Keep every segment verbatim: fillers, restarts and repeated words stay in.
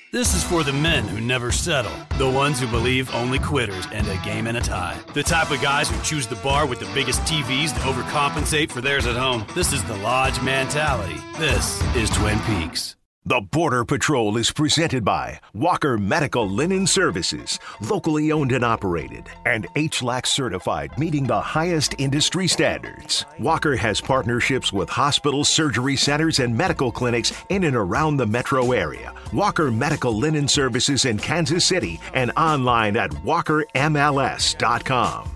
This is for the men who never settle. The ones who believe only quitters end a game in a tie. The type of guys who choose the bar with the biggest T Vs to overcompensate for theirs at home. This is the Lodge mentality. This is Twin Peaks. The Border Patrol is presented by Walker Medical Linen Services, locally owned and operated, and H L A C certified, meeting the highest industry standards. Walker has partnerships with hospitals, surgery centers, and medical clinics in and around the metro area. Walker Medical Linen Services in Kansas City and online at walker m l s dot com.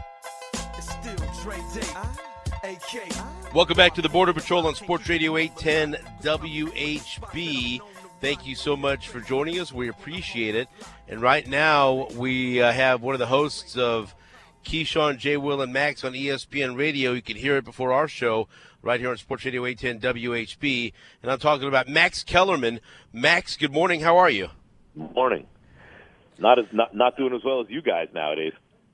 Welcome back to the Border Patrol on Sports Radio eight ten W H B. Thank you so much for joining us. We appreciate it. And right now we uh, have one of the hosts of Keyshawn, J. Will, and Max on E S P N Radio. You can hear it before our show right here on Sports Radio eight ten W H B. And I'm talking about Max Kellerman. Max, good morning. How are you? Morning. Not as not, not doing as well as you guys nowadays.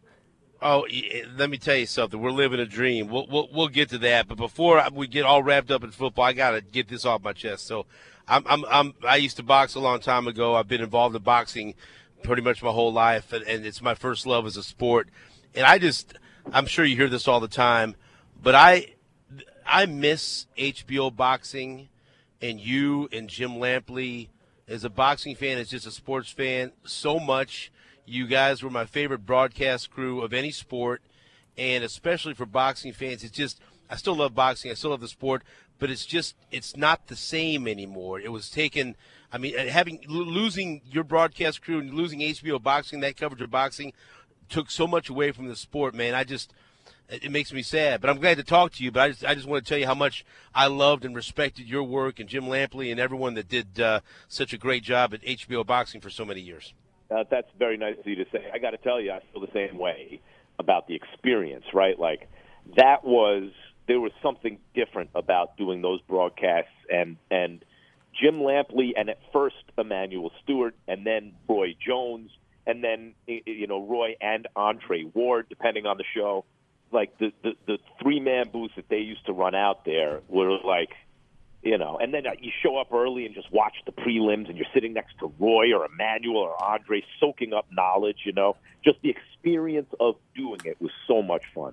Oh, let me tell you something. We're living a dream. We'll, we'll we'll get to that, but before we get all wrapped up in football, I gotta get this off my chest. So, I'm I'm, I'm I used to box a long time ago. I've been involved in boxing pretty much my whole life, and, and it's my first love as a sport. And I just, I'm sure you hear this all the time, but I I miss H B O boxing, and you and Jim Lampley as a boxing fan, as just a sports fan, so much. You guys were my favorite broadcast crew of any sport, and especially for boxing fans, it's just – I still love boxing. I still love the sport, but it's just – it's not the same anymore. It was taken – I mean, having – losing your broadcast crew and losing H B O boxing, that coverage of boxing, took so much away from the sport, man. I just – it makes me sad. But I'm glad to talk to you, but I just, I just want to tell you how much I loved and respected your work and Jim Lampley and everyone that did uh, such a great job at H B O boxing for so many years. Uh, that's very nice of you to say. I got to tell you, I feel the same way about the experience, right? Like, that was – there was something different about doing those broadcasts. And, and Jim Lampley and at first Emmanuel Stewart and then Roy Jones and then, you know, Roy and Andre Ward, depending on the show. Like, the, the, the three-man booths that they used to run out there were like – You know, and then you show up early and just watch the prelims, and you're sitting next to Roy or Emmanuel or Andre, soaking up knowledge. You know, just the experience of doing it was so much fun.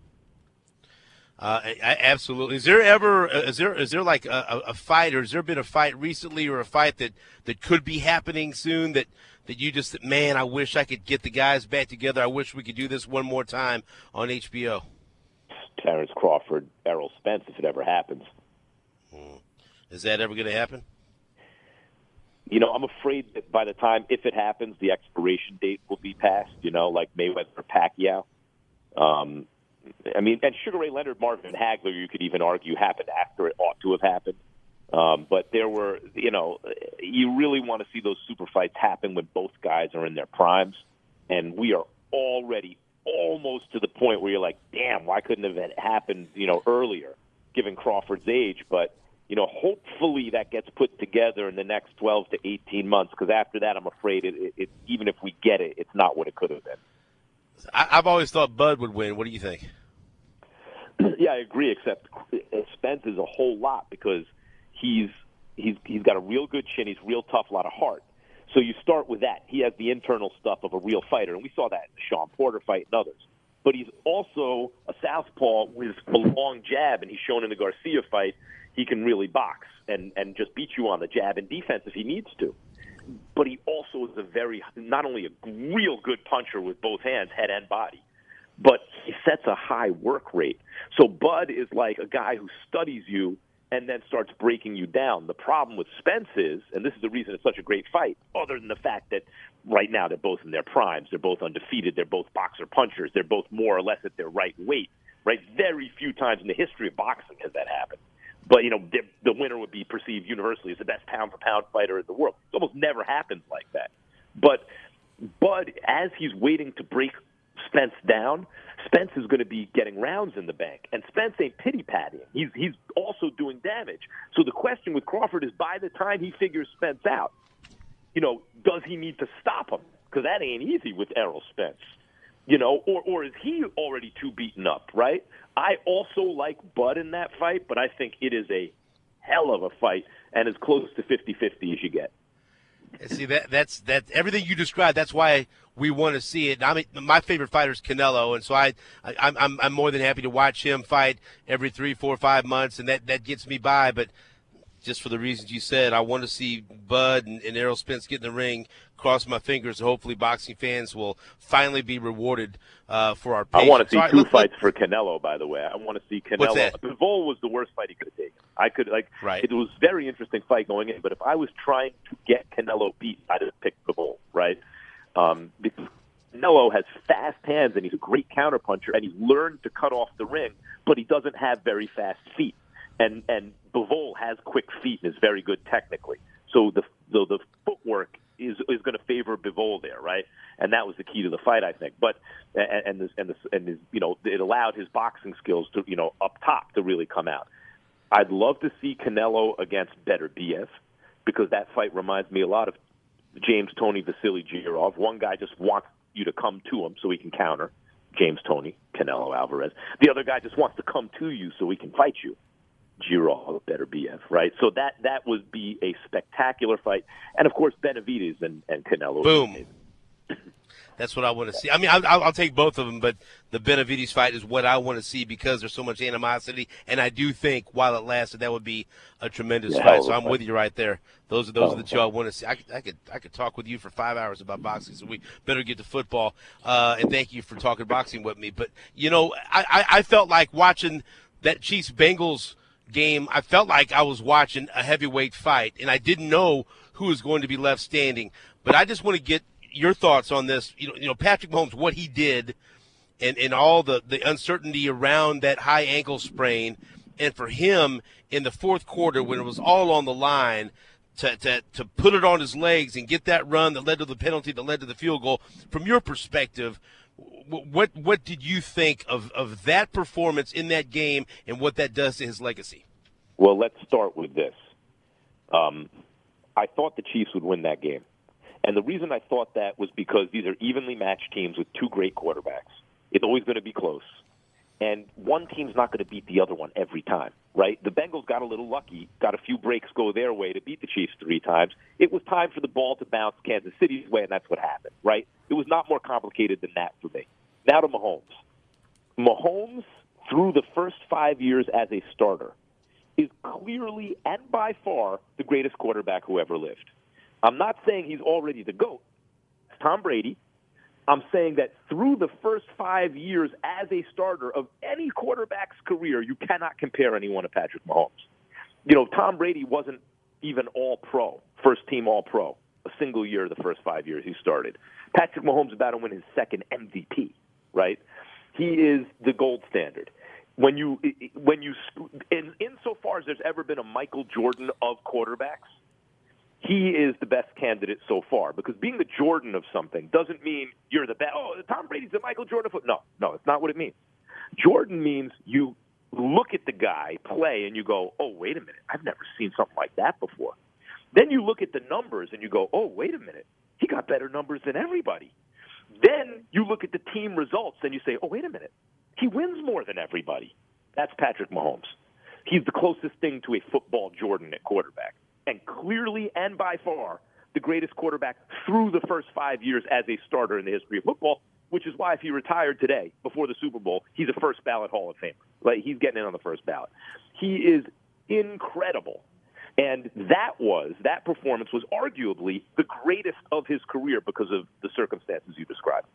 Uh, I, absolutely. Is there ever is there is there like a, a fight, or has there been a fight recently, or a fight that, that could be happening soon that, that you just man, I wish I could get the guys back together. I wish we could do this one more time on H B O. Terrence Crawford, Errol Spence, if it ever happens. Hmm. Is that ever going to happen? You know, I'm afraid that by the time, if it happens, the expiration date will be passed, you know, like Mayweather or Pacquiao. Um, I mean, and Sugar Ray Leonard, Marvin Hagler, you could even argue, happened after it ought to have happened. Um, but there were, you know, you really want to see those super fights happen when both guys are in their primes. And we are already almost to the point where you're like, damn, why couldn't it have happened, you know, earlier, given Crawford's age? But you know, hopefully that gets put together in the next twelve to eighteen months, because after that, I'm afraid it, it, it, even if we get it, it's not what it could have been. I, I've always thought Bud would win. What do you think? Yeah, I agree, except Spence is a whole lot because he's he's he's got a real good chin. He's real tough, a lot of heart. So you start with that. He has the internal stuff of a real fighter, and we saw that in the Sean Porter fight and others. But he's also a southpaw with a long jab, and he's shown in the Garcia fight he can really box and, and just beat you on the jab and defense if he needs to. But he also is a very, not only a real good puncher with both hands, head and body, but he sets a high work rate. So Bud is like a guy who studies you and then starts breaking you down. The problem with Spence is, and this is the reason it's such a great fight, other than the fact that right now they're both in their primes, they're both undefeated, they're both boxer punchers, they're both more or less at their right weight, right? Very few times in the history of boxing has that happened. But, you know, the, the winner would be perceived universally as the best pound-for-pound fighter in the world. It almost never happens like that. But Bud, as he's waiting to break Spence down, Spence is going to be getting rounds in the bank. And Spence ain't pity-pattying. He's, he's also doing damage. So the question with Crawford is, by the time he figures Spence out, you know, does he need to stop him? Because that ain't easy with Errol Spence. You know, or, or is he already too beaten up, right? I also like Bud in that fight, but I think it is a hell of a fight and as close to fifty-fifty as you get. See that that's that everything you described. That's why we want to see it. I mean, my favorite fighter is Canelo, and so I, I I'm I'm more than happy to watch him fight every three, four, five months, and that that gets me by. But just for the reasons you said, I want to see Bud and, and Errol Spence get in the ring. Cross my fingers. Hopefully, boxing fans will finally be rewarded uh, for our patience. I want to see right, two look, fights look. for Canelo, by the way. I want to see Canelo. What's that? Bivol was the worst fight he could have taken. I could like. Right. It was a very interesting fight going in, but if I was trying to get Canelo beat, I'd have picked Bivol, right? Um, because Canelo has fast hands and he's a great counterpuncher, and he's learned to cut off the ring, but he doesn't have very fast feet. And and Bivol has quick feet and is very good technically. So the the, the footwork is is going to favor Bivol there, right? And that was the key to the fight, I think. But and and this, and this, and his, you know, it allowed his boxing skills to, you know, up top to really come out. I'd love to see Canelo against Beterbiev, because that fight reminds me a lot of James Toney Vasily Girov. One guy just wants you to come to him so he can counter James Toney, Canelo Alvarez. The other guy just wants to come to you so he can fight you. Girov, Beterbiev, right? So that that would be a spectacular fight. And, of course, Benavidez and, and Canelo. Boom. That's what I want to see. I mean, I'll, I'll take both of them, but the Benavidez fight is what I want to see because there's so much animosity. And I do think, while it lasted, that would be a tremendous yeah, fight. So I'm fight. with you right there. Those are those oh, are the two I want to see. I could, I could I could talk with you for five hours about boxing, so we better get to football. Uh, and thank you for talking boxing with me. But, you know, I, I, I felt like watching that Chiefs-Bengals game, I felt like I was watching a heavyweight fight, and I didn't know who was going to be left standing. But I just want to get your thoughts on this. You know, you know, Patrick Mahomes, what he did, and, and all the, the uncertainty around that high ankle sprain, and for him in the fourth quarter when it was all on the line to, to, to put it on his legs and get that run that led to the penalty that led to the field goal. From your perspective, what what did you think of, of that performance in that game and what that does to his legacy? Well, let's start with this. Um, I thought the Chiefs would win that game. And the reason I thought that was because these are evenly matched teams with two great quarterbacks. It's always going to be close. And one team's not going to beat the other one every time, right? The Bengals got a little lucky, got a few breaks go their way to beat the Chiefs three times. It was time for the ball to bounce Kansas City's way, and that's what happened, right? It was not more complicated than that for me. Now to Mahomes. Mahomes, through the first five years as a starter, is clearly and by far the greatest quarterback who ever lived. I'm not saying he's already the GOAT. Tom Brady. I'm saying that through the first five years as a starter of any quarterback's career, you cannot compare anyone to Patrick Mahomes. You know, Tom Brady wasn't even all-pro, first-team all-pro, a single year the first five years he started. Patrick Mahomes is about to win his second M V P, right? He is the gold standard. When you, when you, in, insofar as there's ever been a Michael Jordan of quarterbacks, he is the best candidate so far, because being the Jordan of something doesn't mean you're the best. Oh, Tom Brady's the Michael Jordan of No, no, it's not what it means. Jordan means you look at the guy play and you go, oh, wait a minute, I've never seen something like that before. Then you look at the numbers and you go, oh, wait a minute, he got better numbers than everybody. Then you look at the team results and you say, oh, wait a minute, he wins more than everybody. That's Patrick Mahomes. He's the closest thing to a football Jordan at quarterback, and clearly and by far the greatest quarterback through the first five years as a starter in the history of football, which is why if he retired today before the Super Bowl, he's a first-ballot Hall of Famer. Like, he's getting in on the first ballot. He is incredible. And that was, that performance was arguably the greatest of his career because of the circumstances you described.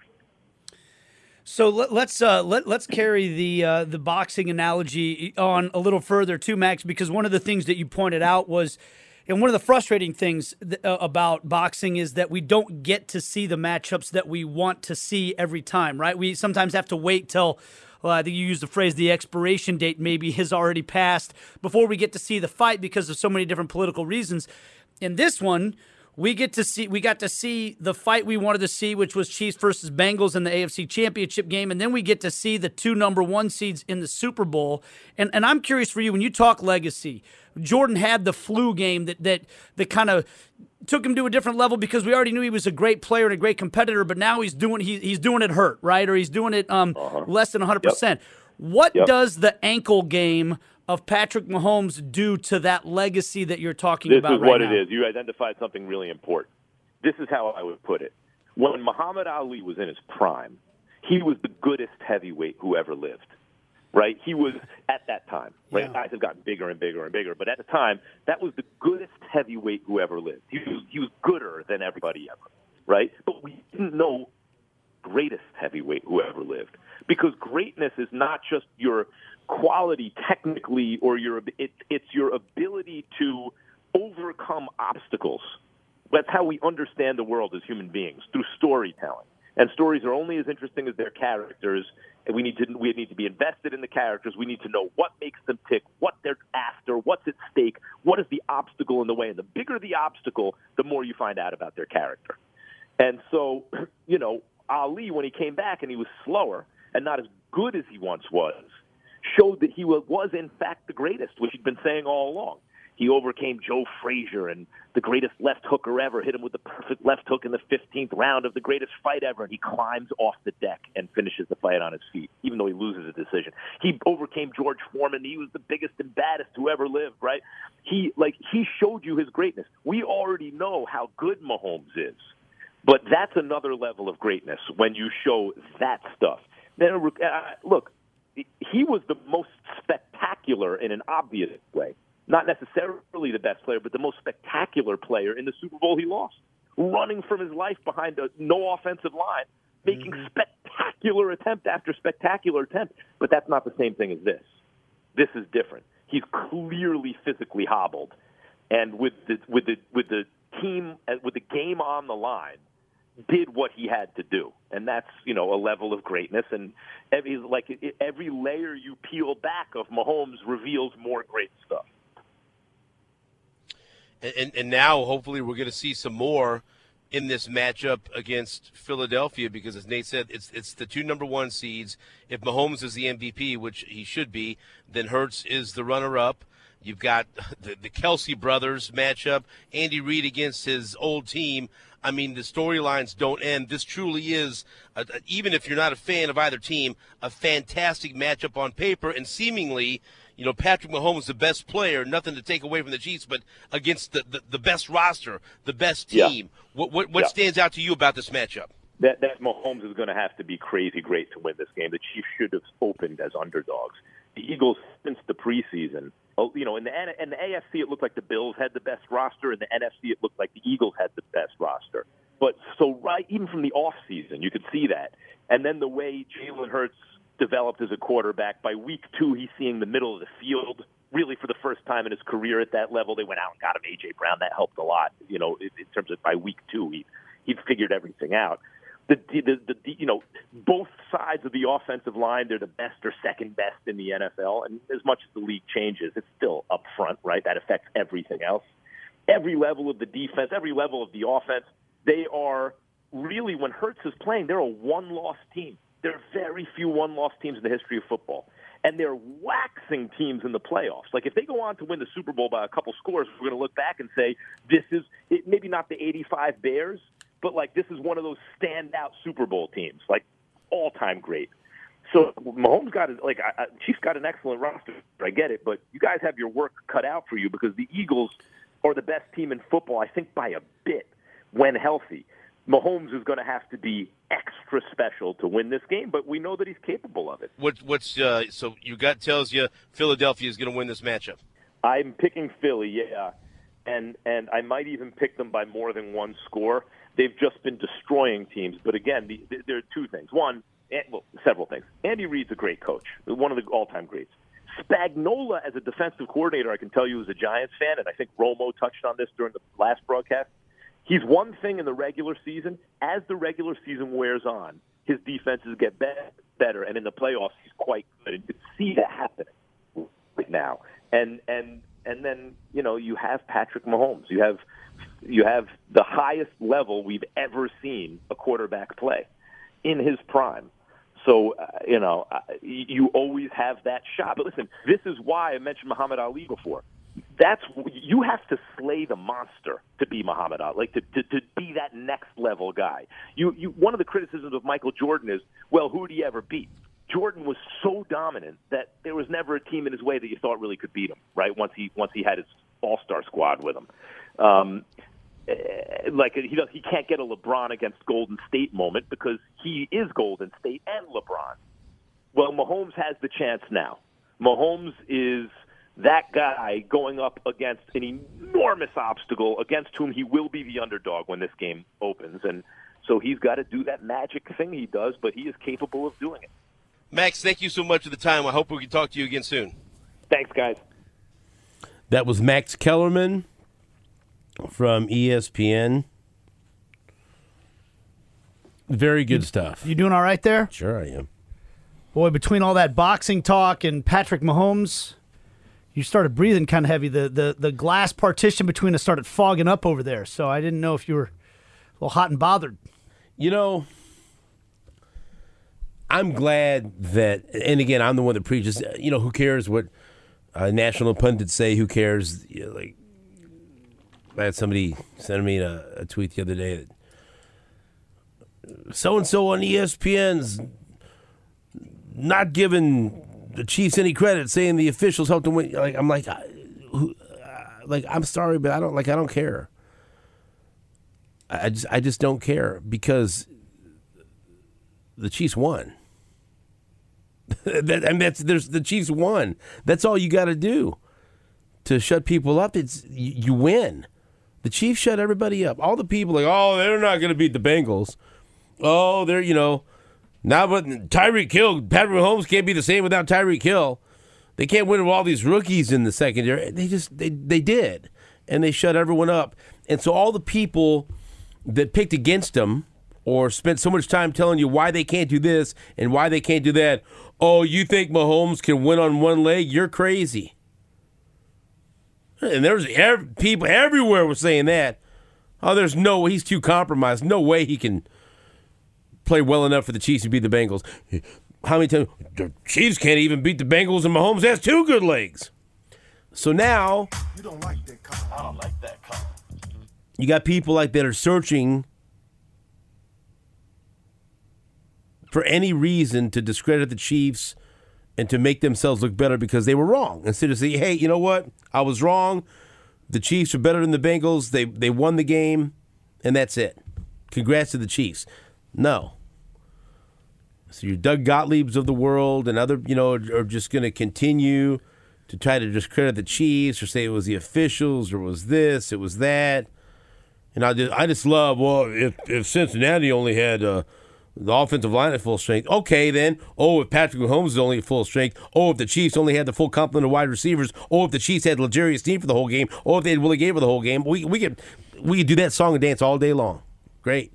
So let, let's uh, let let's carry the uh, the boxing analogy on a little further too, Max, because one of the things that you pointed out was, and one of the frustrating things th- uh, about boxing is that we don't get to see the matchups that we want to see every time, right? We sometimes have to wait till, well, I think you used the phrase, the expiration date maybe has already passed before we get to see the fight because of so many different political reasons. In this one, We get to see we got to see the fight we wanted to see, which was Chiefs versus Bengals in the A F C Championship game, and then we get to see the two number one seeds in the Super Bowl. And and I'm curious for you, when you talk legacy, Jordan had the flu game that that that kind of took him to a different level because we already knew he was a great player and a great competitor, but now he's doing he, he's doing it hurt, right? Or he's doing it um, uh-huh. less than one hundred percent. Yep. What yep. does the ankle game of Patrick Mahomes due to that legacy that you're talking this about is right what now? it is. You identified something really important. This is how I would put it. When Muhammad Ali was in his prime, he was the goodest heavyweight who ever lived. Right? He was at that time. Right? Yeah. Guys have gotten bigger and bigger and bigger, but at the time, that was the goodest heavyweight who ever lived. He was, he was gooder than everybody ever. Right? But we didn't know greatest heavyweight who ever lived, because greatness is not just your quality technically, or your it, it's your ability to overcome obstacles. That's how we understand the world as human beings, through storytelling. And stories are only as interesting as their characters. And we need to we need to be invested in the characters. We need to know what makes them tick, what they're after, what's at stake, what is the obstacle in the way. And the bigger the obstacle, the more you find out about their character. And so, you know, Ali, when he came back and he was slower and not as good as he once was, showed that he was, in fact, the greatest, which he'd been saying all along. He overcame Joe Frazier, and the greatest left hooker ever hit him with the perfect left hook in the fifteenth round of the greatest fight ever, and he climbs off the deck and finishes the fight on his feet, even though he loses a decision. He overcame George Foreman. He was the biggest and baddest who ever lived, right? He, like, he showed you his greatness. We already know how good Mahomes is, but that's another level of greatness when you show that stuff. Now, uh, look, he was the most spectacular in an obvious way. Not necessarily the best player, but the most spectacular player in the Super Bowl he lost. Running from his life behind a no offensive line, making mm-hmm. spectacular attempt after spectacular attempt. But that's not the same thing as this. This is different. He's clearly physically hobbled. And with the with the with the team with the game on the line, did what he had to do. And that's, you know, a level of greatness. And every, like every layer you peel back of Mahomes reveals more great stuff. And, and now, hopefully, we're going to see some more in this matchup against Philadelphia, because, as Nate said, it's it's the two number one seeds. If Mahomes is the M V P, which he should be, then Hurts is the runner-up. You've got the, the Kelsey brothers matchup, Andy Reid against his old team. I mean, the storylines don't end. This truly is, a, a, even if you're not a fan of either team, a fantastic matchup on paper, and seemingly – you know, Patrick Mahomes, the best player, nothing to take away from the Chiefs, but against the, the, the best roster, the best team. Yeah. What what, what yeah. stands out to you about this matchup? That, that Mahomes is going to have to be crazy great to win this game. The Chiefs should have opened as underdogs. The Eagles, since the preseason, you know, in the, in the A F C, it looked like the Bills had the best roster. In the N F C, it looked like the Eagles had the best roster. But so right, even from the offseason, you could see that. And then the way Jalen Hurts developed as a quarterback. By week two, he's seeing the middle of the field, really for the first time in his career at that level. They went out and got him A J Brown. That helped a lot, you know, in, in terms of by week two, he he figured everything out. The, the, the, the you know, both sides of the offensive line, they're the best or second best in the N F L. And as much as the league changes, it's still up front, right? That affects everything else. Every level of the defense, every level of the offense, they are really, when Hurts is playing, they're a one-loss team. There are very few one-loss teams in the history of football, and they're waxing teams in the playoffs. Like, if they go on to win the Super Bowl by a couple scores, we're going to look back and say, this is it, maybe not the eighty-five Bears, but, like, this is one of those standout Super Bowl teams, like, all-time great. So Mahomes got, like, I, I, Chiefs got an excellent roster. I get it, but you guys have your work cut out for you, because the Eagles are the best team in football, I think, by a bit when healthy. Mahomes is going to have to be extra special to win this game, but we know that he's capable of it. What, what's uh, so your gut tells you Philadelphia is going to win this matchup? I'm picking Philly, yeah, and and I might even pick them by more than one score. They've just been destroying teams, but again, the, the, there are two things. One, well, several things. Andy Reid's a great coach, one of the all-time greats. Spagnuolo, as a defensive coordinator, I can tell you, is a Giants fan, and I think Romo touched on this during the last broadcast. He's one thing in the regular season. As the regular season wears on, his defenses get better, and in the playoffs, he's quite good. And you can see that happening right now. And and and then you know you have Patrick Mahomes. You have you have the highest level we've ever seen a quarterback play in his prime. So uh, you know uh, you always have that shot. But listen, this is why I mentioned Muhammad Ali before. That's you have to slay the monster to be Muhammad Ali, like to, to, to be that next level guy. You, you, one of the criticisms of Michael Jordan is, well, who did he ever beat? Jordan was so dominant that there was never a team in his way that you thought really could beat him, right? Once he once he had his all-star squad with him. Um, like he does, he can't get a LeBron against Golden State moment because he is Golden State and LeBron. Well, Mahomes has the chance now. Mahomes is that guy going up against an enormous obstacle against whom he will be the underdog when this game opens. And so he's got to do that magic thing he does, but he is capable of doing it. Max, thank you so much for the time. I hope we can talk to you again soon. Thanks, guys. That was Max Kellerman from E S P N. Very good you, stuff. You doing all right there? Sure I am. Boy, between all that boxing talk and Patrick Mahomes, you started breathing kind of heavy. The, the the glass partition between us started fogging up over there, so I didn't know if you were a little hot and bothered. You know, I'm glad that, and again, I'm the one that preaches, you know, who cares what uh, national pundits say, who cares? You know, like, I had somebody send me a, a tweet the other day that so-and-so on E S P N's not giving the Chiefs any credit, saying the officials helped them win. Like, I'm like, I, who, uh, like, I'm sorry, but I don't like. I don't care. I, I just, I just don't care because the Chiefs won. that, and that's there's the Chiefs won. That's all you got to do to shut people up. It's you, you win. The Chiefs shut everybody up. All the people like, oh, they're not going to beat the Bengals. Oh, they're you know. Now, but Tyreek Hill, Patrick Mahomes can't be the same without Tyreek Hill. They can't win with all these rookies in the secondary. They just they they did, and they shut everyone up. And so all the people that picked against them or spent so much time telling you why they can't do this and why they can't do that. Oh, you think Mahomes can win on one leg? You're crazy. And there's every, people everywhere were saying that. Oh, there's no way he's too compromised. No way he can play well enough for the Chiefs to beat the Bengals. How many times? The Chiefs can't even beat the Bengals, and Mahomes has two good legs. So now, you don't like that call. I don't like that call. You got people like that are searching for any reason to discredit the Chiefs and to make themselves look better because they were wrong. Instead of saying, hey, you know what? I was wrong. The Chiefs are better than the Bengals. They they won the game, and that's it. Congrats to the Chiefs. No. So your Doug Gottliebs of the world and other, you know, are just going to continue to try to discredit the Chiefs or say it was the officials or it was this, it was that. And I just, I just love, well, if, if Cincinnati only had uh, the offensive line at full strength, okay then. Oh, if Patrick Mahomes is only at full strength. Oh, if the Chiefs only had the full complement of wide receivers. Oh, if the Chiefs had L'Jarius Sneed for the whole game. Oh, if they had Willie Gay for the whole game. We we could we could do that song and dance all day long. Great.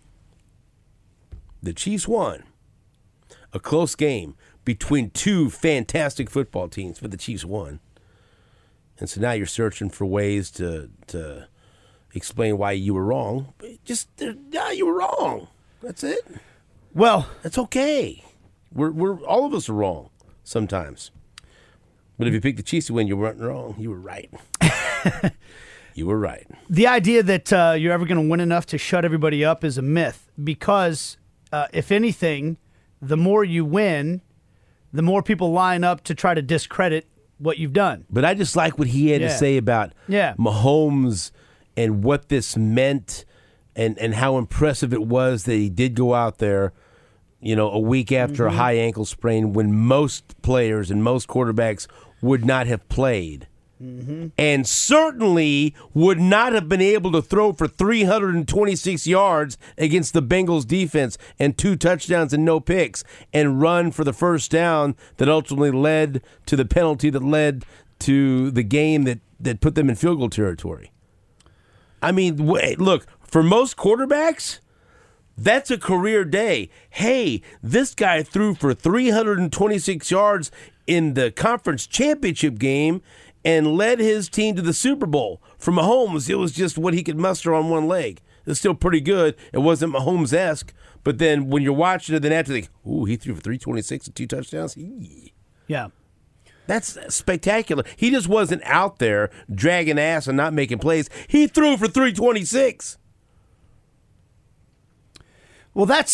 The Chiefs won a close game between two fantastic football teams, but the Chiefs won. And so now you're searching for ways to to explain why you were wrong. Just, yeah, you were wrong. That's it. Well, that's okay. We're we're all of us are wrong sometimes. But if you pick the Chiefs to win, you weren't wrong. You were right. You were right. The idea that uh, you're ever going to win enough to shut everybody up is a myth because, uh, if anything, the more you win, the more people line up to try to discredit what you've done. But I just like what he had yeah. to say about yeah. Mahomes and what this meant and, and how impressive it was that he did go out there, you know, a week after mm-hmm. a high ankle sprain when most players and most quarterbacks would not have played. Mm-hmm. And certainly would not have been able to throw for three hundred twenty-six yards against the Bengals defense and two touchdowns and no picks and run for the first down that ultimately led to the penalty that led to the game that, that put them in field goal territory. I mean, wait, look, for most quarterbacks, that's a career day. Hey, this guy threw for three hundred twenty-six yards in the conference championship game and led his team to the Super Bowl. For Mahomes, it was just what he could muster on one leg. It's still pretty good. It wasn't Mahomes-esque. But then when you're watching it, then after, like, ooh, he threw for three twenty-six and two touchdowns? Eee. Yeah. That's spectacular. He just wasn't out there dragging ass and not making plays. He threw for three twenty-six. Well, that's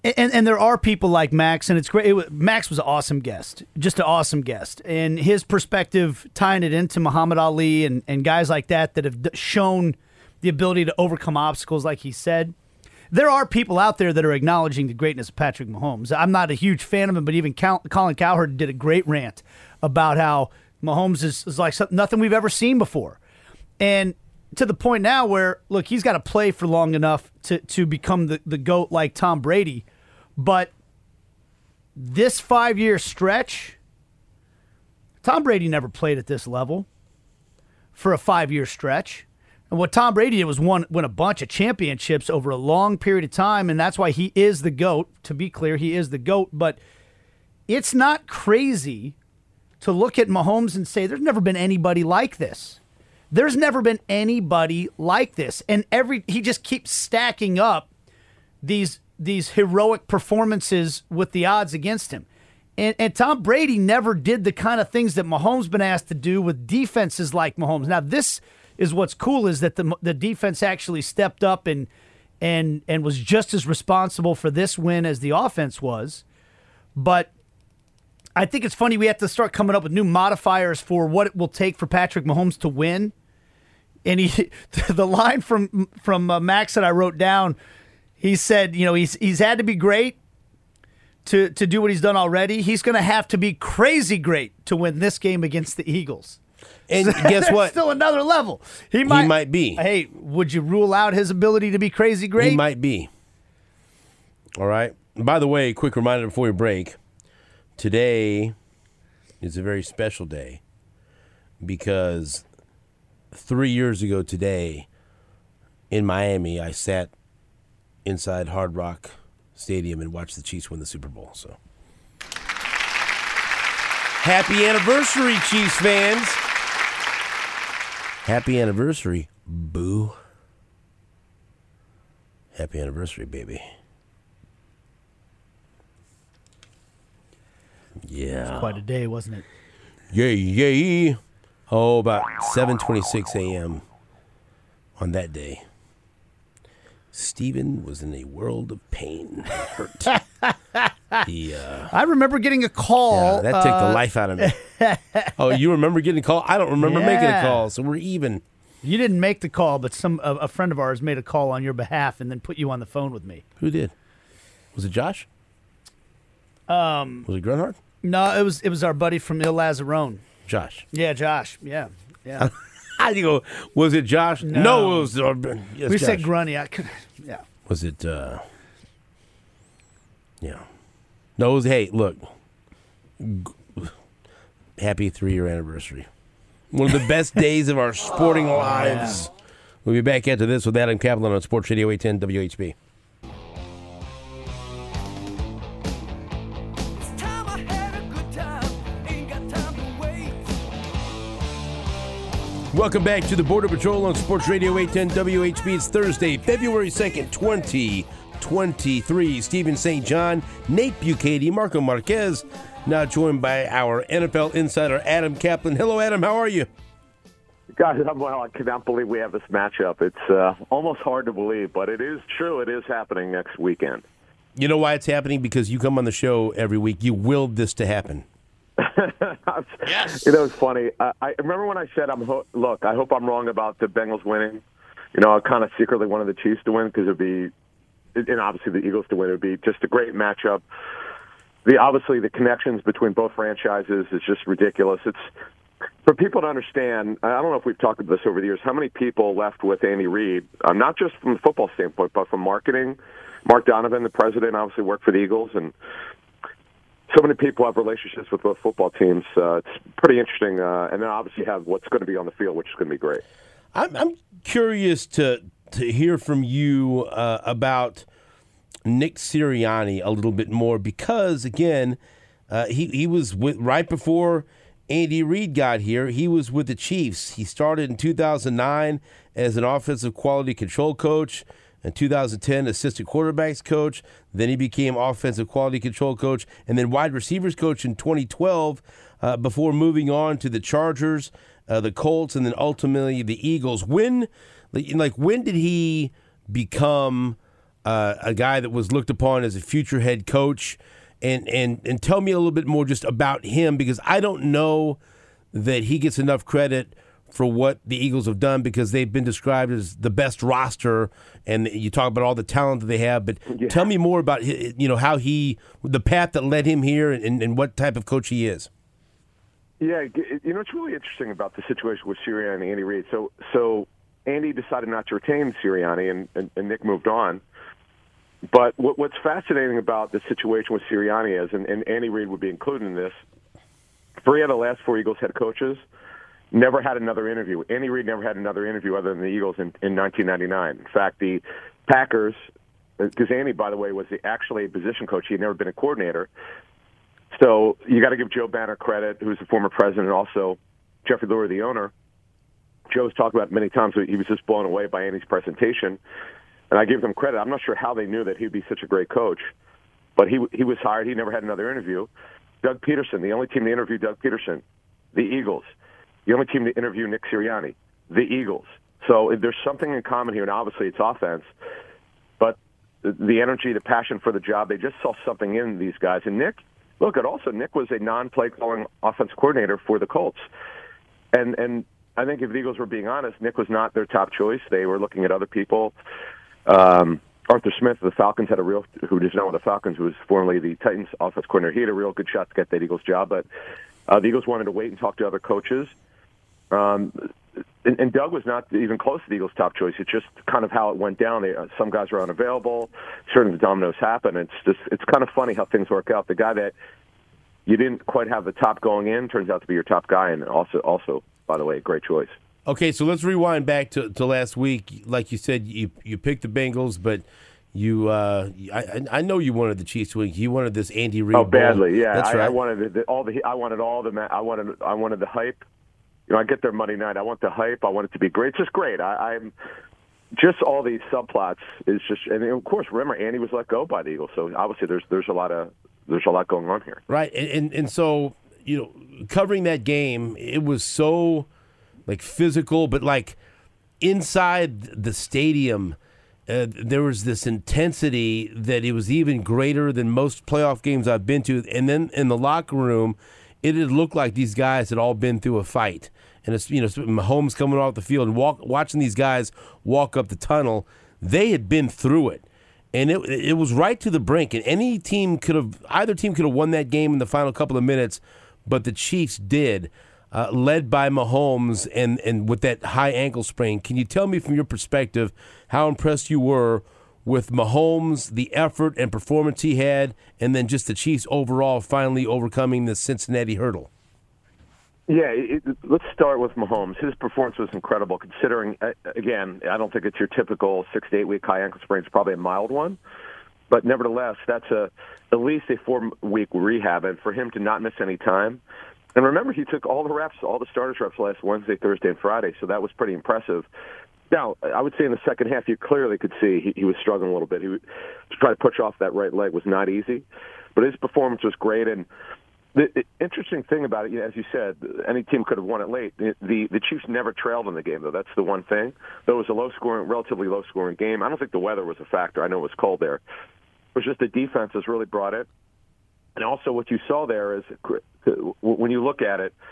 And and there are people like Max, and it's great. It was, Max was an awesome guest, just an awesome guest. And his perspective, tying it into Muhammad Ali and, and guys like that that have shown the ability to overcome obstacles, like he said. There are people out there that are acknowledging the greatness of Patrick Mahomes. I'm not a huge fan of him, but even Colin Cowherd did a great rant about how Mahomes is, is like something, nothing we've ever seen before. And to the point now where, look, he's got to play for long enough to, to become the, the GOAT like Tom Brady. But this five-year stretch, Tom Brady never played at this level for a five-year stretch. And what Tom Brady did was won, win a bunch of championships over a long period of time, and that's why he is the GOAT. To be clear, he is the GOAT. But it's not crazy to look at Mahomes and say, there's never been anybody like this. There's never been anybody like this. And every he just keeps stacking up these, these heroic performances with the odds against him. And, and Tom Brady never did the kind of things that Mahomes been asked to do with defenses like Mahomes. Now, this is what's cool is that the the defense actually stepped up and and and was just as responsible for this win as the offense was. But I think it's funny we have to start coming up with new modifiers for what it will take for Patrick Mahomes to win. And he the line from from uh, Max that I wrote down, he said, you know, he's he's had to be great to to do what he's done already. He's going to have to be crazy great to win this game against the Eagles. And guess what? Still another level. He might, he might be. Hey, would you rule out his ability to be crazy great? He might be. All right. By the way, quick reminder before we break. Today is a very special day because three years ago today in Miami, I sat inside Hard Rock Stadium and watched the Chiefs win the Super Bowl. So, happy anniversary, Chiefs fans. Happy anniversary, boo. Happy anniversary, baby. Yeah. Quite a day, wasn't it? Yay, yay. Oh, about seven twenty-six a.m. on that day, Steven was in a world of pain. Hurt. he, uh, I remember getting a call. Yeah, that took uh, the life out of me. Oh, you remember getting a call? I don't remember yeah. making a call, so we're even. You didn't make the call, but some a, a friend of ours made a call on your behalf and then put you on the phone with me. Who did? Was it Josh? Um, was it Grunhard? No, it was it was our buddy from Il Lazzarone. Josh. Yeah, Josh. Yeah, yeah. I go. Was it Josh? No, no it was. Uh, yes, we Josh. said Grunny. I could, yeah. Was it? Uh, yeah. No, it was. Hey, look. G- happy three-year anniversary. One of the best days of our sporting oh, lives. Yeah. We'll be back after this with Adam Kaplan on Sports Radio eight ten W H B. Welcome back to the Border Patrol on Sports Radio eight ten W H B. It's Thursday, February second, twenty twenty-three. Stephen Saint John, Nate Bukaty, Marco Marquez, now joined by our N F L insider, Adam Kaplan. Hello, Adam. How are you? Guys, I'm well. I cannot believe we have this matchup. It's uh, almost hard to believe, but it is true. It is happening next weekend. You know why it's happening? Because you come on the show every week. You willed this to happen. Yes. You know, it's funny. I, I remember when I said, "I'm ho- look, I hope I'm wrong about the Bengals winning." You know, I kind of secretly wanted the Chiefs to win because it'd be, and obviously the Eagles to win. It would be just a great matchup. The obviously the connections between both franchises is just ridiculous. It's for people to understand. I don't know if we've talked about this over the years. How many people left with Andy Reid? Um, not just from the football standpoint, but from marketing. Mark Donovan, the president, obviously worked for the Eagles, and so many people have relationships with both football teams. Uh, it's pretty interesting. Uh, and then obviously you have what's going to be on the field, which is going to be great. I'm, I'm curious to to hear from you uh, about Nick Sirianni a little bit more because, again, uh, he, he was with, right before Andy Reid got here, he was with the Chiefs. He started in two thousand nine as an offensive quality control coach. In two thousand ten, assistant quarterbacks coach. Then he became offensive quality control coach and then wide receivers coach in twenty twelve uh, before moving on to the Chargers, uh, the Colts, and then ultimately the Eagles. When, like, when did he become uh, a guy that was looked upon as a future head coach. And, and, and tell me a little bit more just about him, because I don't know that he gets enough credit for what the Eagles have done, because they've been described as the best roster, and you talk about all the talent that they have. But yeah. tell me more about, you know, how he, the path that led him here, and, and what type of coach he is. Yeah, you know, it's really interesting about the situation with Sirianni and Andy Reid. So, so Andy decided not to retain Sirianni, and, and, and Nick moved on. But what, what's fascinating about the situation with Sirianni is, and, and Andy Reid would be included in this, three of the last four Eagles head coaches never had another interview. Andy Reid never had another interview other than the Eagles in, in nineteen ninety-nine. In fact, the Packers, because Andy, by the way, was the, actually a position coach. He had never been a coordinator. So you got to give Joe Banner credit, who's the former president, and also Jeffrey Lurie, the owner. Joe's talked about it many times. He was just blown away by Andy's presentation. And I give them credit. I'm not sure how they knew that he'd be such a great coach. But he he was hired. He never had another interview. Doug Peterson, the only team to interview Doug Peterson, the Eagles. The only team to interview Nick Sirianni, the Eagles. So there's something in common here, and obviously it's offense. But the energy, the passion for the job, they just saw something in these guys. And Nick, look, it also Nick was a non-play calling offensive coordinator for the Colts. And and I think if the Eagles were being honest, Nick was not their top choice. They were looking at other people. Um, Arthur Smith of the Falcons had a real, who is now with the Falcons, who was formerly the Titans offensive coordinator. He had a real good shot to get that Eagles job, but uh, the Eagles wanted to wait and talk to other coaches. Um, and, and Doug was not even close to the Eagles' top choice. It's just kind of how it went down. They, uh, some guys were unavailable. Certain dominoes happen. It's just it's kind of funny how things work out. The guy that you didn't quite have the top going in turns out to be your top guy, and also, also by the way, a great choice. Okay, so let's rewind back to, to last week. Like you said, you you picked the Bengals, but you uh, I I know you wanted the Chiefs to win. You wanted this Andy Reid. Oh, badly, bowl. yeah. That's I, right. I wanted the, all the I wanted all the I wanted I wanted the hype. You know, I get there Monday night. I want the hype. I want it to be great. It's just great. I, I'm just all these subplots is just, and of course, remember Andy was let go by the Eagles, so obviously there's there's a lot of there's a lot going on here. Right, and and, and so you know, covering that game, it was so like physical, but like inside the stadium, uh, there was this intensity that it was even greater than most playoff games I've been to. And then in the locker room, it had looked like these guys had all been through a fight. And it's, you know, Mahomes coming off the field and walk, watching these guys walk up the tunnel, they had been through it. And it it was right to the brink. And any team could have, either team could have won that game in the final couple of minutes, but the Chiefs did, uh, led by Mahomes and, and with that high ankle sprain. Can you tell me from your perspective how impressed you were with Mahomes, the effort and performance he had, and then just the Chiefs overall finally overcoming the Cincinnati hurdle? Yeah, it, let's start with Mahomes. His performance was incredible, considering, again, I don't think it's your typical six to eight week high ankle sprain. It's probably a mild one. But nevertheless, that's a at least a four-week rehab, and for him to not miss any time. And remember, he took all the reps, all the starters reps last Wednesday, Thursday, and Friday, so that was pretty impressive. Now, I would say in the second half, you clearly could see he, he was struggling a little bit. He would, to try to push off that right leg was not easy, but his performance was great. And the, the interesting thing about it, you know, as you said, any team could have won it late. The, the the Chiefs never trailed in the game, though. That's the one thing. Though it was a low-scoring, relatively low-scoring game. I don't think the weather was a factor. I know it was cold there. It was just the defense has really brought it. And also what you saw there is when you look at it,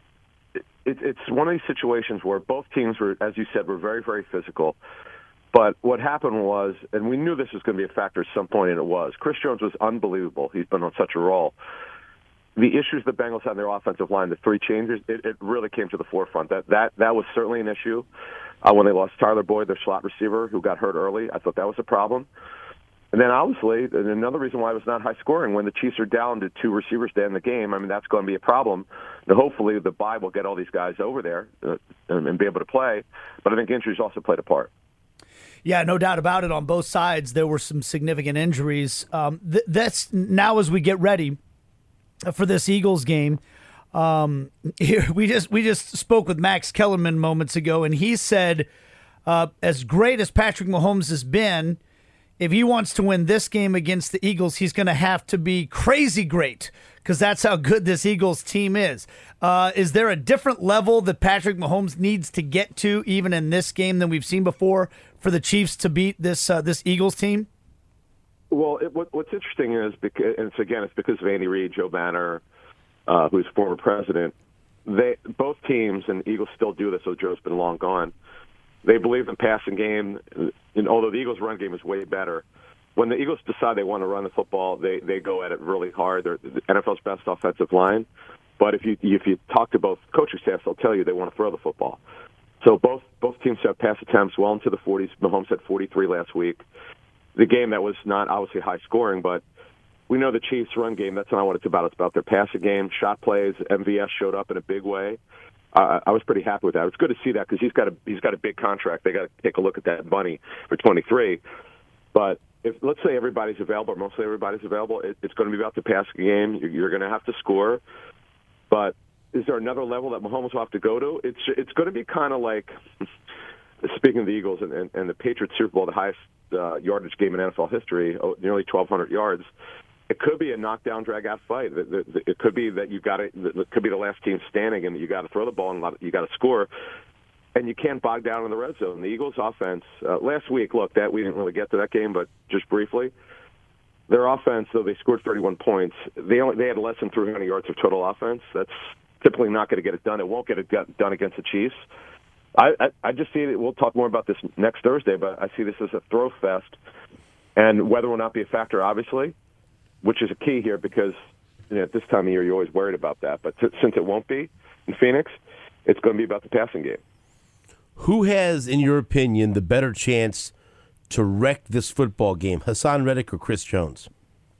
it, it's one of these situations where both teams were, as you said, were very, very physical. But what happened was, and we knew this was going to be a factor at some point, and it was, Chris Jones was unbelievable. He's been on such a roll. The issues the Bengals had in their offensive line, the three changes, it, it really came to the forefront. That that that was certainly an issue. Uh, when they lost Tyler Boyd, their slot receiver, who got hurt early, I thought that was a problem. And then obviously, and another reason why it was not high scoring, when the Chiefs are down to two receivers to end the game, I mean, that's going to be a problem. Now, hopefully the bye will get all these guys over there uh, and, and be able to play. But I think injuries also played a part. Yeah, no doubt about it. On both sides, there were some significant injuries. Um, th- that's now as we get ready for this Eagles game. Um, here we just we just spoke with Max Kellerman moments ago, and he said, uh, as great as Patrick Mahomes has been, if he wants to win this game against the Eagles, he's going to have to be crazy great because that's how good this Eagles team is. Uh, is there a different level that Patrick Mahomes needs to get to, even in this game, than we've seen before for the Chiefs to beat this uh, this Eagles team? Well, it, what, what's interesting is, because, and it's, again, it's because of Andy Reid, Joe Banner, uh, who's former president. They both teams, and Eagles still do this, so Joe's been long gone. They believe in passing game, and although the Eagles' run game is way better, when the Eagles decide they want to run the football, they, they go at it really hard. They're the N F L's best offensive line. But if you if you talk to both coaching staffs, they'll tell you they want to throw the football. So both both teams have pass attempts well into the forties. Mahomes had forty-three last week. The game that was not obviously high scoring, but we know the Chiefs' run game, that's not what it's about. It's about their passing game, shot plays. M V S showed up in a big way. Uh, I was pretty happy with that. It's good to see that because he's got a he's got a big contract. They got to take a look at that money for twenty-three. But if let's say everybody's available, or mostly everybody's available, it, it's going to be about the passing game. You're, you're going to have to score. But is there another level that Mahomes will have to go to? It's it's going to be kind of like, speaking of the Eagles and, and, and the Patriots Super Bowl, the highest uh, yardage game in N F L history, oh, nearly twelve hundred yards. It could be a knockdown, drag-out fight. It could be that you got it. It could be the last team standing, and you got to throw the ball and you got to score. And you can't bog down in the red zone. The Eagles' offense uh, last week. Look, that we didn't really get to that game, but just briefly, their offense, though they scored thirty-one points, they only they had less than three hundred yards of total offense. That's typically not going to get it done. It won't get it done against the Chiefs. I, I, I just see it. We'll talk more about this next Thursday, but I see this as a throw fest, and weather will not be a factor, obviously, which is a key here because you know, at this time of year you're always worried about that. But t- since it won't be in Phoenix, it's going to be about the passing game. Who has, in your opinion, the better chance to wreck this football game, Haason Reddick or Chris Jones?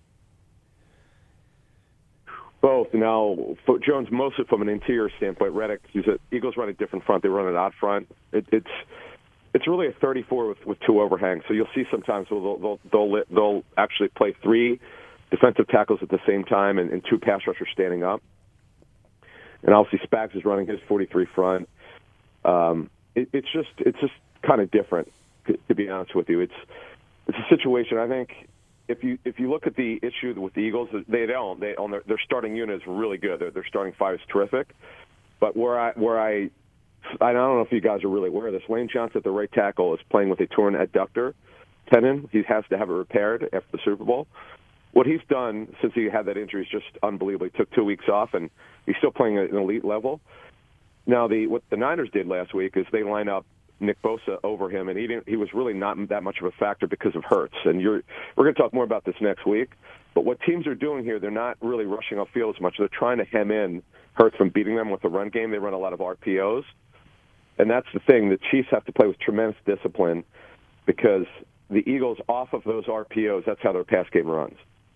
Both. Now, for Jones, mostly from an interior standpoint. Reddick, he's a, Eagles run a different front. They run an odd front. It, it's it's really a thirty-four with, with two overhangs. So you'll see sometimes they'll they'll they'll, they'll actually play three defensive tackles at the same time and, and two pass rushers standing up. And obviously Spags is running his forty-three front. Um, it, it's just it's just kind of different, to, to be honest with you. It's it's a situation. I think if you if you look at the issue with the Eagles, they don't. They on their, their starting unit is really good. Their, their starting five is terrific. But where I where I I don't know if you guys are really aware of this. Lane Johnson at the right tackle is playing with a torn adductor tendon. He has to have it repaired after the Super Bowl. What he's done since he had that injury is just unbelievable. He took two weeks off, and he's still playing at an elite level. Now, the what the Niners did last week is they line up Nick Bosa over him, and he didn't, he was really not that much of a factor because of Hurts. And you're we're going to talk more about this next week. But what teams are doing here, they're not really rushing off field as much. They're trying to hem in Hurts from beating them with the run game. They run a lot of R P Os. And that's the thing. The Chiefs have to play with tremendous discipline because the Eagles, off of those R P Os, that's how their pass game runs.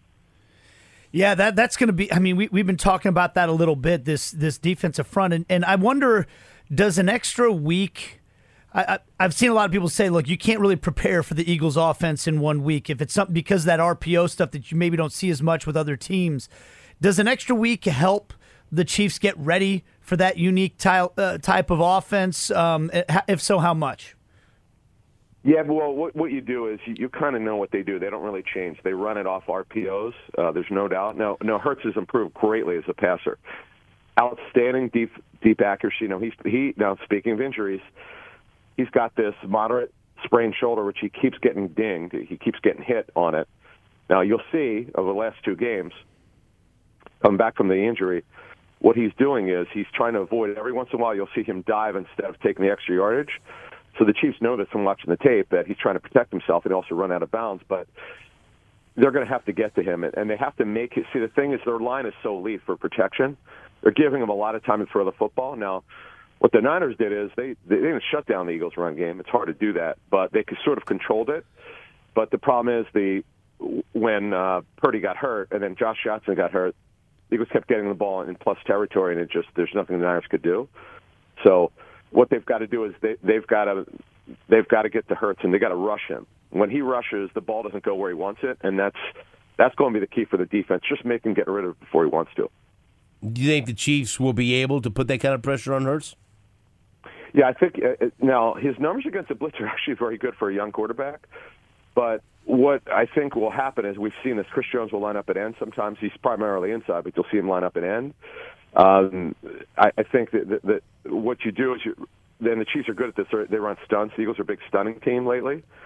Yeah, that that's going to be – I mean, we, we've been talking about that a little bit, this this defensive front. And, and I wonder, does an extra week I, – I, I've seen a lot of people say, look, you can't really prepare for the Eagles' offense in one week. If it's something because of that R P O stuff that you maybe don't see as much with other teams, does an extra week help the Chiefs get ready for that unique ty- uh, type of offense? Um, if so, how much? Yeah, well, what, what you do is you, you kind of know what they do. They don't really change. They run it off R P Os. Uh, there's no doubt. No, no, Hurts has improved greatly as a passer. Outstanding deep deep accuracy. You know, he's he now speaking of injuries, he's got this moderate sprained shoulder which he keeps getting dinged. He keeps getting hit on it. Now you'll see over the last two games, coming back from the injury, what he's doing is he's trying to avoid it. Every once in a while you'll see him dive instead of taking the extra yardage. So the Chiefs know this from watching the tape that he's trying to protect himself and also run out of bounds, but they're going to have to get to him, and they have to make it. See, the thing is their line is so elite for protection. They're giving him a lot of time to throw the football. Now, what the Niners did is they, they didn't shut down the Eagles' run game. It's hard to do that, but they sort of controlled it. But the problem is the when uh, Purdy got hurt and then Josh Johnson got hurt, the Eagles kept getting the ball in plus territory, and it just there's nothing the Niners could do. So what they've got to do is they, they've got to they've got to get to Hurts, and they've got to rush him. When he rushes, the ball doesn't go where he wants it, and that's that's going to be the key for the defense. Just make him get rid of it before he wants to. Do you think the Chiefs will be able to put that kind of pressure on Hurts? Yeah, I think uh, now his numbers against the blitz are actually very good for a young quarterback. But what I think will happen is we've seen this. Chris Jones will line up at end. Sometimes he's primarily inside, but you'll see him line up at end. Um, I, I think that, that, that what you do is you, then the Chiefs are good at this. They run stunts. The Eagles are a big stunning team lately.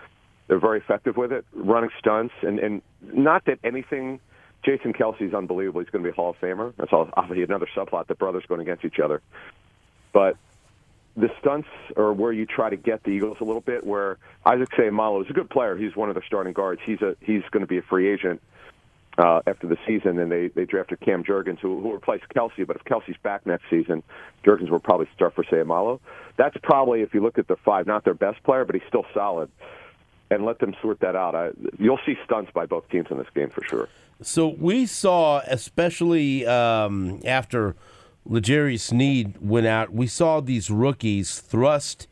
They're very effective with it, running stunts, and, and not that anything. Jason Kelsey's unbelievable. He's going to be a Hall of Famer. That's all, obviously another subplot. The brothers going against each other, but the stunts are where you try to get the Eagles a little bit. Where Isaac Seumalo is a good player. He's one of their starting guards. He's a he's going to be a free agent uh, after the season, and they, they drafted Cam Jurgens, who, who replaced Kelsey. But if Kelsey's back next season, Jurgens will probably start for Seumalo. That's probably, if you look at the five, not their best player, but he's still solid. And let them sort that out. I, you'll see stunts by both teams in this game for sure. So we saw, especially um, after L'Jarius Sneed went out, we saw these rookies thrust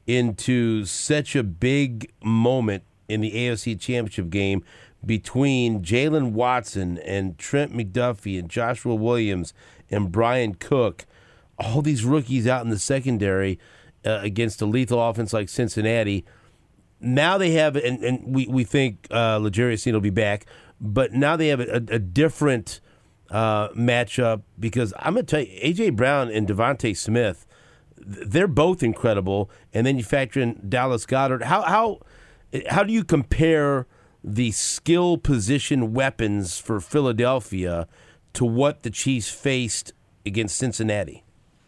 into such a big moment in the A F C Championship game between Jalen Watson and Trent McDuffie and Joshua Williams and Brian Cook. All these rookies out in the secondary uh, against a lethal offense like Cincinnati. Now they have, and, and we, we think uh, L'Jarius Sneed will be back, but now they have a, a different uh, matchup because I'm going to tell you, A J. Brown and Devontae Smith, they're both incredible, and then you factor in Dallas Goedert. How how how do you compare the skill position weapons for Philadelphia to what the Chiefs faced against Cincinnati?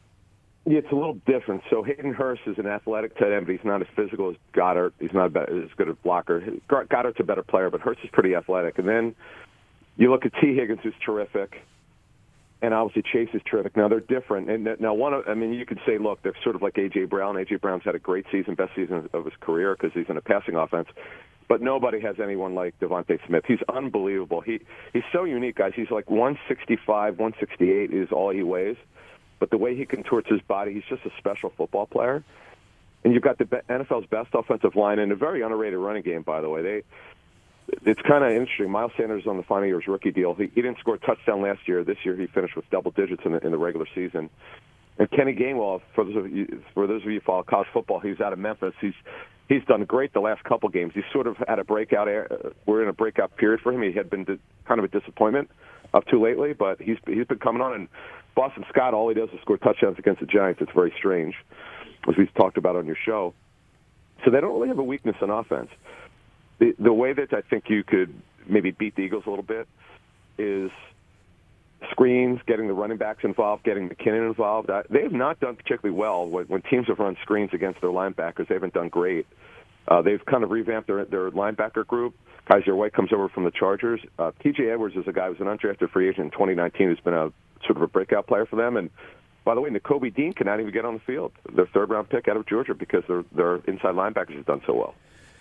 Yeah, it's a little different. So Hayden Hurst is an athletic tight end, but he's not as physical as Goddard. He's not as good a blocker. Goddard's a better player, but Hurst is pretty athletic. And then you look at T. Higgins, who's terrific, and obviously Chase is terrific. Now they're different. And now one, of, I mean, you could say, look, they're sort of like A J. Brown. A J. Brown's had a great season, best season of his career because he's in a passing offense. But nobody has anyone like Devontae Smith. He's unbelievable. He he's so unique, guys. He's like one sixty-five, one sixty-eight is all he weighs. But the way he contorts his body, he's just a special football player. And you've got the N F L's best offensive line and a very underrated running game, by the way. They, it's kind of interesting. Miles Sanders is on the final year's rookie deal. He, he didn't score a touchdown last year. This year he finished with double digits in the, in the regular season. And Kenny Gainwell, for those of you, for those of you who follow college football, he's out of Memphis. He's he's done great the last couple games. He's sort of had a breakout. We're in a breakout period for him. He had been kind of a disappointment up to lately, but he's he's been coming on. And Boston Scott, all he does is score touchdowns against the Giants. It's very strange, as we've talked about on your show. So they don't really have a weakness in offense. The the way that I think you could maybe beat the Eagles a little bit is screens, getting the running backs involved, getting McKinnon involved. Uh, they have not done particularly well when, when teams have run screens against their linebackers. They haven't done great. Uh, they've kind of revamped their their linebacker group. Kaiser White comes over from the Chargers. Uh, T J Edwards is a guy who's an undrafted free agent in twenty nineteen who's been a sort of a breakout player for them. And by the way, Nakobe Dean cannot even get on the field. Their third-round pick out of Georgia because their their inside linebackers have done so well.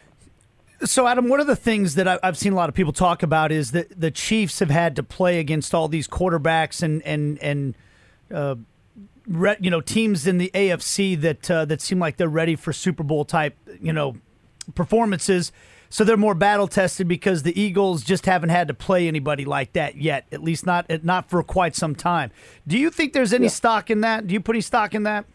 So, Adam, one of the things that I've seen a lot of people talk about is that the Chiefs have had to play against all these quarterbacks and and and uh, re, you know teams in the A F C that uh, that seem like they're ready for Super Bowl type you know performances. So they're more battle tested because the Eagles just haven't had to play anybody like that yet, at least not not for quite some time. Do you think there's any yeah. stock in that? Do you put any stock in that?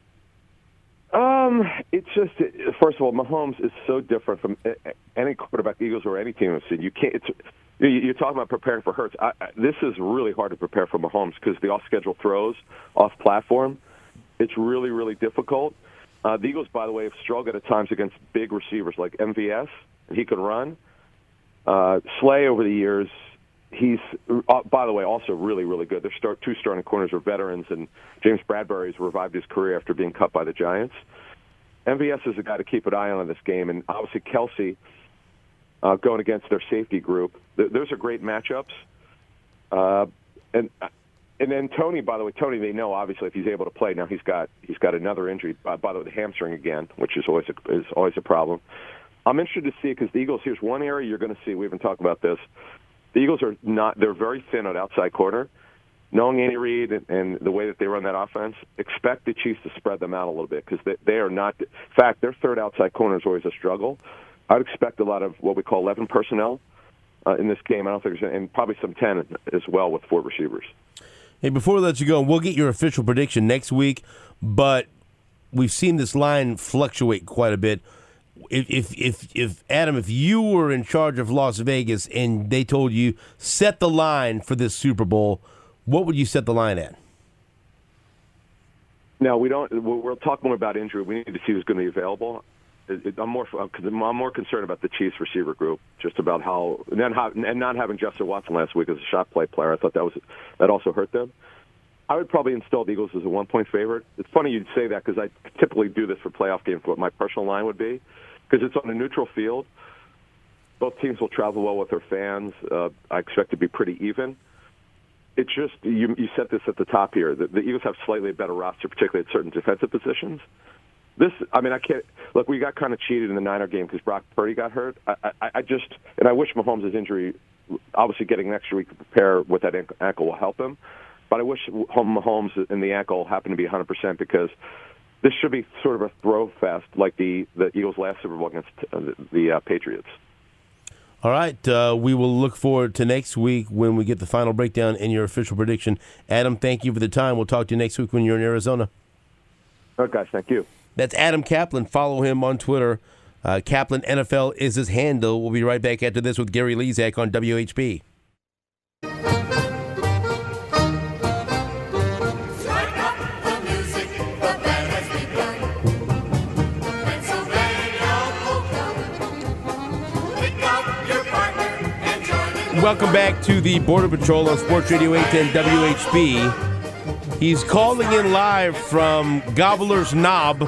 Um, it's just first of all, Mahomes is so different from any quarterback, Eagles or any team I've seen. You can't. It's, you're talking about preparing for Hurts. I, I, this is really hard to prepare for Mahomes because the off-schedule throws, off-platform, it's really, really difficult. Uh, the Eagles, by the way, have struggled at times against big receivers like M V S. He could run. Uh, Slay over the years, he's, uh, by the way, also really, really good. Their start, two starting corners are veterans, and James Bradbury's revived his career after being cut by the Giants. M V S is a guy to keep an eye on in this game, and obviously Kelsey uh, going against their safety group. Th- those are great matchups. Uh, and and then Tony, by the way, Tony, they know obviously if he's able to play. Now he's got he's got another injury, uh, by the way, the hamstring again, which is always a, is always a problem. I'm interested to see it because the Eagles, here's one area you're going to see. We haven't talked about this. The Eagles are not, they're very thin at outside corner. Knowing Andy Reid and, and the way that they run that offense, expect the Chiefs to spread them out a little bit because they, they are not, in fact, their third outside corner is always a struggle. I'd expect a lot of what we call eleven personnel uh, in this game. I don't think there's, and probably some ten as well with four receivers. Hey, before we let you go, we'll get your official prediction next week, but we've seen this line fluctuate quite a bit. If, if if if Adam, if you were in charge of Las Vegas and they told you set the line for this Super Bowl, what would you set the line at? Now we don't. We'll talk more about injury. We need to see who's going to be available. It, it, I'm more because I'm more concerned about the Chiefs receiver group, just about how and then how, and not having Justin Watson last week as a shot play player. I thought that was that also hurt them. I would probably install the Eagles as a one-point favorite. It's funny you'd say that because I typically do this for playoff games, what my personal line would be, because it's on a neutral field. Both teams will travel well with their fans. Uh, I expect to be pretty even. It's just, you, you said this at the top here, the, the Eagles have slightly better roster, particularly at certain defensive positions. This, I mean, I can't, look, we got kind of cheated in the Niner game because Brock Purdy got hurt. I, I, I just, and I wish Mahomes' injury, obviously getting an extra week to prepare with that ankle will help him. But I wish Mahomes and the ankle happened to be one hundred percent because this should be sort of a throw fest like the, the Eagles' last Super Bowl against uh, the, the uh, Patriots. All right. Uh, we will look forward to next week when we get the final breakdown and your official prediction. Adam, thank you for the time. We'll talk to you next week when you're in Arizona. All right, guys. Thank you. That's Adam Kaplan. Follow him on Twitter. Uh, Kaplan N F L is his handle. We'll be right back after this with Gary Lezak on W H B. Welcome back to the Border Patrol on Sports Radio eight ten W H B. He's calling in live from Gobbler's Knob.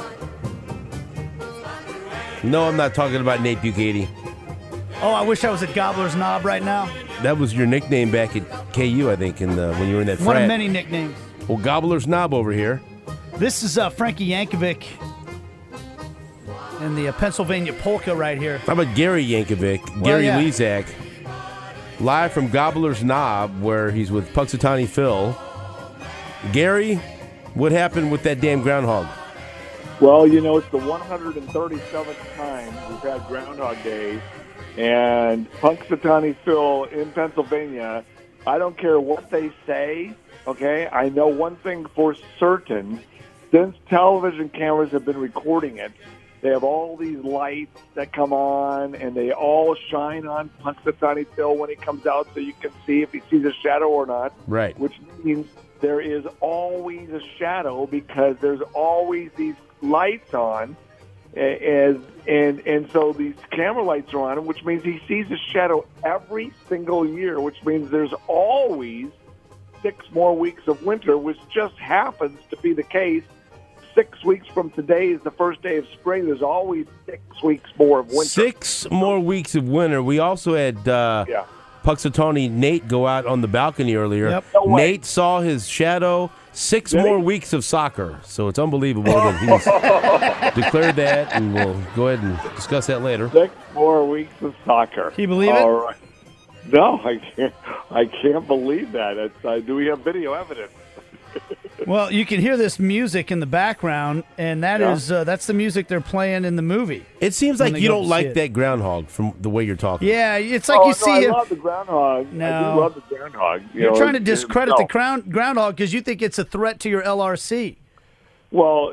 No, I'm not talking about Nate Bukaty. Oh, I wish I was at Gobbler's Knob right now. That was your nickname back at K U, I think, in the, when you were in that frat. One of many nicknames. Well, Gobbler's Knob over here. This is uh, Frankie Yankovic and the uh, Pennsylvania Polka right here. How about Gary Yankovic, Well, Gary yeah. Lezak, live from Gobbler's Knob, where he's with Punxsutawney Phil. Gary, what happened with that damn groundhog? Well, you know, it's the one hundred thirty-seventh time we've had Groundhog Day, and Punxsutawney Phil in Pennsylvania, I don't care what they say, okay? I know one thing for certain. Since television cameras have been recording it, they have all these lights that come on, and they all shine on Punxsutawney Phil when he comes out so you can see if he sees a shadow or not. Right. Which means there is always a shadow because there's always these lights on, as and and so these camera lights are on him, which means he sees a shadow every single year, which means there's always six more weeks of winter, which just happens to be the case. Six weeks from today is the first day of spring. There's always six weeks more of winter. Six more weeks of winter. We also had uh, Yeah. Punxsutawney Nate go out on the balcony earlier. Yep. No way. Nate saw his shadow. Six Did more he? weeks of soccer. So it's unbelievable that he's declared that, and we'll go ahead and discuss that later. Six more weeks of soccer. Can you believe it? All right. No, I can't. I can't believe that. It's, uh, do we have video evidence? Well, you can hear this music in the background, and that Yeah. is uh, that's the music they're playing in the movie. It seems When like they you go don't to see like it. that groundhog from the way you're talking. Yeah, it's like oh, you no, see I him. love the groundhog. I No. do love the groundhog. You You're know, trying to it- discredit no. the ground, groundhog because you think it's a threat to your L R C. Well,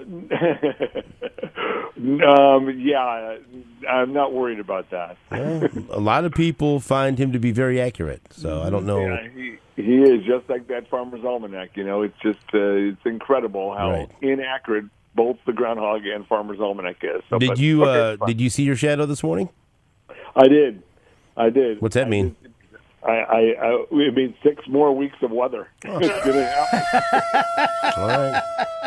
um, yeah, I'm not worried about that. Well, a lot of people find him to be very accurate, so I don't know. Yeah, he, he is just like that Farmer's Almanac. You know, it's just uh, it's incredible how Right. inaccurate both the groundhog and Farmer's Almanac is. So, Did but- you okay, uh, fine. did you see your shadow this morning? I did. I did. What's that I mean? did. I, I, I it means six more weeks of weather. It's gonna happen. All right.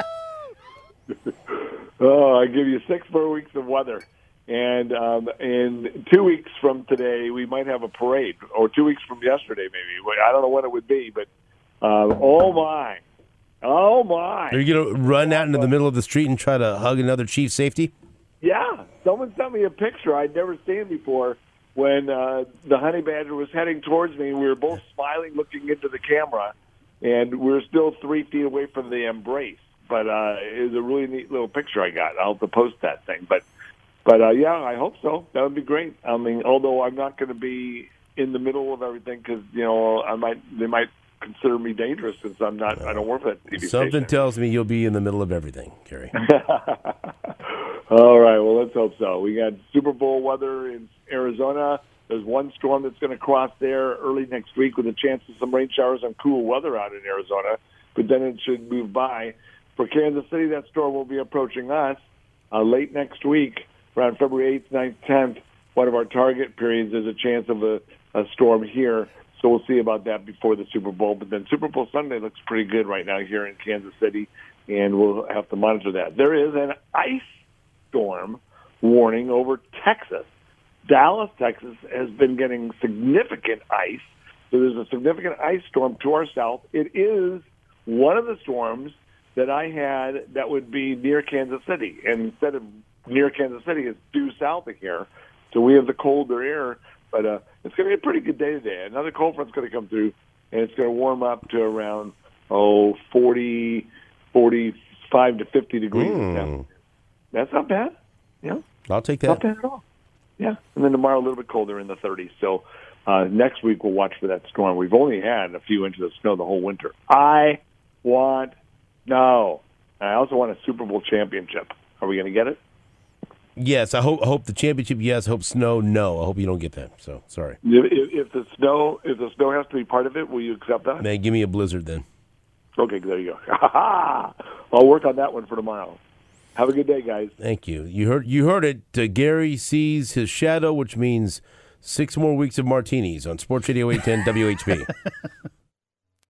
Oh, I give you six more weeks of weather, and um, in two weeks from today, we might have a parade, or two weeks from yesterday, maybe. I don't know when it would be, but uh, oh my, oh my! Are you gonna run out into the middle of the street and try to hug another chief safety? Yeah, someone sent me a picture I'd never seen before when uh, the honey badger was heading towards me. We were both smiling, looking into the camera, and we were still three feet away from the embrace. But uh, it was a really neat little picture I got. I'll have to post that thing. But, but uh, yeah, I hope so. That would be great. I mean, although I'm not going to be in the middle of everything because you know I might they might consider me dangerous since I'm not. I don't work for that T V Something station. tells me you'll be in the middle of everything, Gary. All right, well, let's hope so. We got Super Bowl weather in Arizona. There's one storm that's going to cross there early next week with a chance of some rain showers and cool weather out in Arizona, but then it should move by. For Kansas City, that storm will be approaching us uh, late next week. around February eighth, ninth, tenth, one of our target periods, there's a chance of a, a storm here. So we'll see about that before the Super Bowl. But then Super Bowl Sunday looks pretty good right now here in Kansas City, and we'll have to monitor that. There is an ice storm warning over Texas. Dallas, Texas, has been getting significant ice. So there's a significant ice storm to our south. It is one of the storms that I had that would be near Kansas City. And instead of near Kansas City, it's due south of here. So we have the colder air. But uh, it's going to be a pretty good day today. Another cold front's going to come through, and it's going to warm up to around, oh, forty, forty-five to fifty degrees. Mm. Yeah. That's not bad. Yeah. I'll take that. Not bad at all. Yeah. And then tomorrow a little bit colder in the thirties. So uh, next week we'll watch for that storm. We've only had a few inches of snow the whole winter. I want no. I also want a Super Bowl championship. Are we going to get it? Yes, I hope I hope the championship, yes. I hope snow, no. I hope you don't get that. So, sorry. If, if the snow if the snow has to be part of it, will you accept that? Man, give me a blizzard then. Okay, there you go. I'll work on that one for tomorrow. Have a good day, guys. Thank you. You heard you heard it. Uh, Gary sees his shadow, which means six more weeks of martinis on Sports Radio eight ten W H B.